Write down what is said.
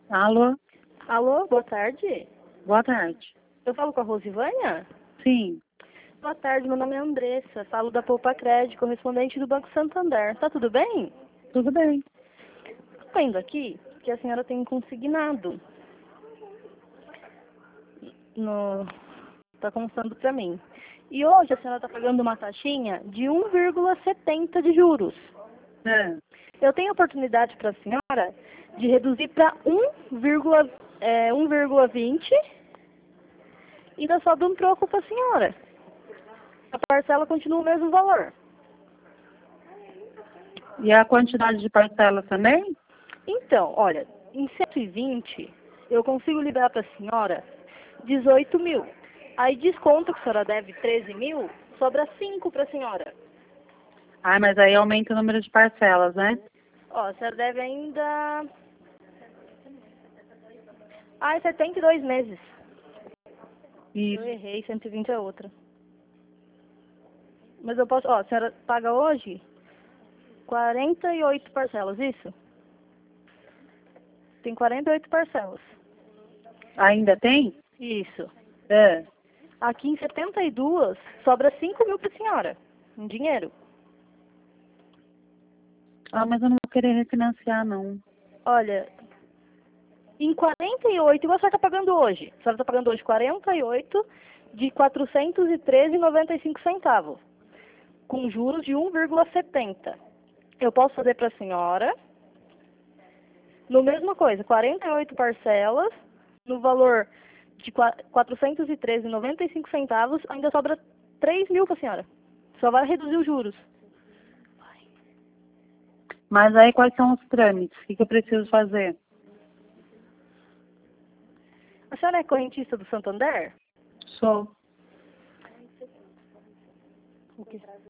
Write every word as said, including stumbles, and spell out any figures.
Alô? Alô, boa tarde. Boa tarde. Eu falo com a Rosivânia? Sim, Boa tarde, meu nome é Andressa, falo da Poupa Crédito, correspondente do Banco Santander. Tá tudo bem? tudo bem. Tô indo aqui que a senhora tem consignado. No... Tá constando pra mim. E hoje a senhora tá pagando uma taxinha de um vírgula setenta de juros. É. Eu tenho oportunidade para a senhora de reduzir para um vírgula vinte e ainda sobra um troco para a senhora. A parcela continua o mesmo valor. E a quantidade de parcela também? Então, olha, em cento e vinte eu consigo liberar para a senhora dezoito mil. Aí desconto que a senhora deve treze mil, sobra cinco para a senhora. Ah, mas aí aumenta o número de parcelas, né? Ó, a senhora deve ainda... Ah, setenta e dois meses. Eu Isso. errei, cento e vinte é outra. Mas eu posso... Ó, a senhora paga hoje quarenta e oito parcelas, isso? Tem quarenta e oito parcelas. Ainda tem? Isso. É. Aqui em setenta e dois, sobra cinco mil para a senhora, em dinheiro. Ah, mas eu não vou querer refinanciar, não. Olha, em quarenta e oito, igual a senhora está pagando hoje. A senhora está pagando hoje quarenta e oito de quatrocentos e treze reais e noventa e cinco centavos, com juros de um vírgula setenta. Eu posso fazer para a senhora, no mesma coisa, quarenta e oito parcelas, no valor de quatrocentos e treze reais e noventa e cinco centavos, ainda sobra três mil para a senhora. Só vai reduzir os juros. Mas aí quais são os trâmites? O que, que eu preciso fazer? A senhora é correntista do Santander? Sou. O quê?